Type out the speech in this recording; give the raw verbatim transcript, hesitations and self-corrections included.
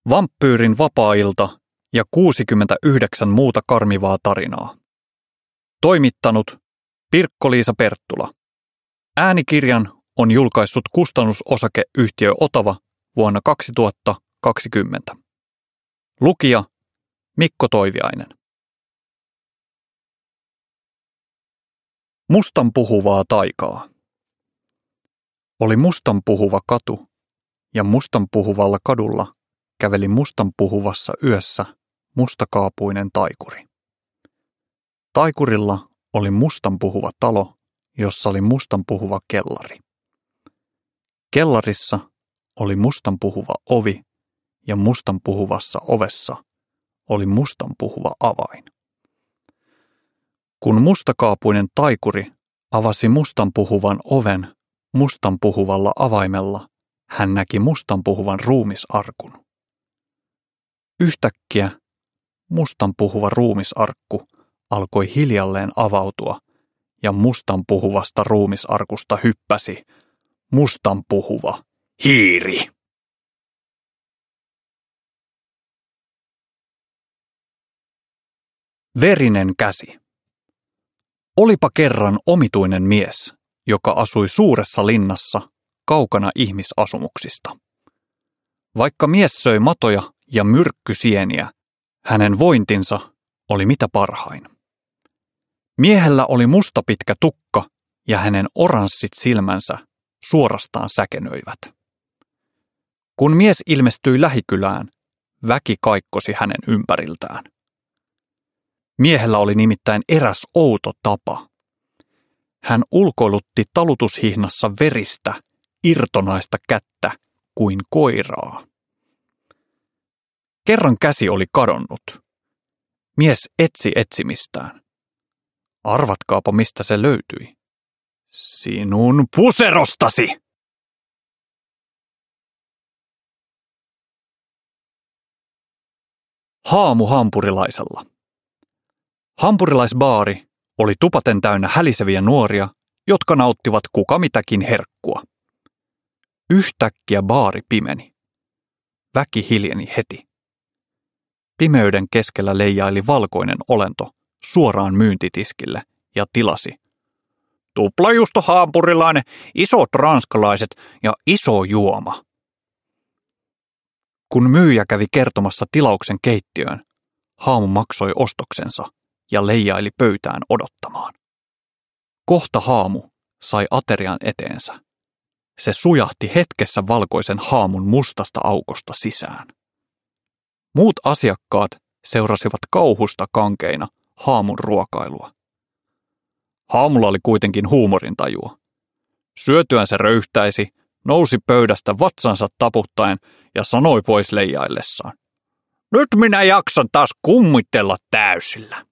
Vampyyrin vapaa-ilta ja kuusikymmentäyhdeksän muuta karmivaa tarinaa. Toimittanut Pirkko-Liisa Perttula. Äänikirjan on julkaissut kustannusosakeyhtiö Otava vuonna kaksituhattakaksikymmentä. Lukija Mikko Toiviainen. Mustanpuhuvaa taikaa. Oli mustanpuhuva katu, ja mustanpuhuvalla kadulla käveli mustanpuhuvassa yössä mustakaapuinen taikuri. Taikurilla oli mustanpuhuva talo, jossa oli mustanpuhuva kellari. Kellarissa oli mustanpuhuva ovi, ja mustanpuhuvassa ovessa oli mustanpuhuva avain. Kun mustakaapuinen taikuri avasi mustanpuhuvan oven mustanpuhuvalla avaimella, hän näki mustanpuhuvan ruumisarkun. Yhtäkkiä mustanpuhuva ruumisarkku alkoi hiljalleen avautua, ja mustanpuhuvasta ruumisarkusta hyppäsi mustanpuhuva hiiri. Verinen käsi. Olipa kerran omituinen mies, joka asui suuressa linnassa kaukana ihmisasumuksista. Vaikka mies söi matoja ja myrkkysieniä, hänen vointinsa oli mitä parhain. Miehellä oli musta pitkä tukka ja hänen oranssit silmänsä suorastaan säkenöivät. Kun mies ilmestyi lähikylään, väki kaikkosi hänen ympäriltään. Miehellä oli nimittäin eräs outo tapa. Hän ulkoilutti talutushihnassa veristä, irtonaista kättä kuin koiraa. Kerran käsi oli kadonnut. Mies etsi etsimistään. Arvatkaapa, mistä se löytyi. Sinun puserostasi! Haamu hampurilaisella. Hampurilaisbaari oli tupaten täynnä häliseviä nuoria, jotka nauttivat kuka mitäkin herkkua. Yhtäkkiä baari pimeni. Väki hiljeni heti. Pimeyden keskellä leijaili valkoinen olento suoraan myyntitiskille ja tilasi. Tuplajuusto hampurilainen, isot ranskalaiset ja iso juoma. Kun myyjä kävi kertomassa tilauksen keittiöön, haamu maksoi ostoksensa ja leijaili pöytään odottamaan. Kohta haamu sai aterian eteensä. Se sujahti hetkessä valkoisen haamun mustasta aukosta sisään. Muut asiakkaat seurasivat kauhusta kankeina haamun ruokailua. Haamulla oli kuitenkin huumorintajua. Syötyään se röyhtäisi, nousi pöydästä vatsansa taputtaen ja sanoi pois leijaillessaan. Nyt minä jaksan taas kummitella täysillä.